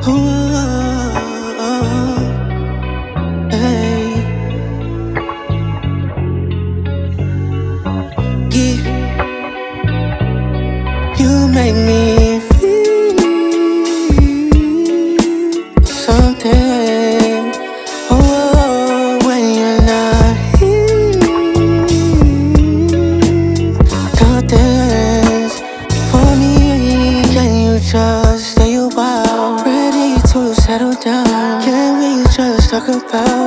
Oh, hey, yeah, you make me feel something. Oh, when you're not here, nothing's for me. Can you just stay a while? Ready to settle down? Can we just talk about